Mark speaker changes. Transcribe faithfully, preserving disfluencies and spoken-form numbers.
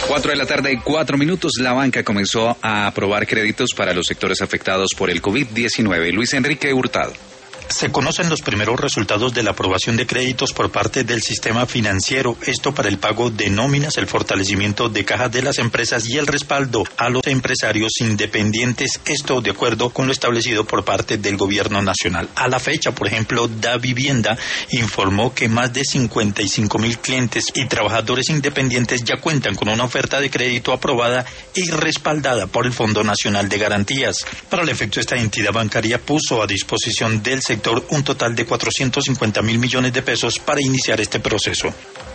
Speaker 1: Cuatro de la tarde, cuatro minutos. La banca comenzó a aprobar créditos para los sectores afectados por el COVID diecinueve. Luis Enrique Hurtado.
Speaker 2: Se conocen los primeros resultados de la aprobación de créditos por parte del sistema financiero, esto para el pago de nóminas, el fortalecimiento de cajas de las empresas y el respaldo a los empresarios independientes, esto de acuerdo con lo establecido por parte del gobierno nacional. A la fecha, por ejemplo, Davivienda informó que más de cincuenta y cinco mil clientes y trabajadores independientes ya cuentan con una oferta de crédito aprobada y respaldada por el Fondo Nacional de Garantías. Para el efecto, esta entidad bancaria puso a disposición del sector un total de cuatrocientos cincuenta mil millones de pesos para iniciar este proceso.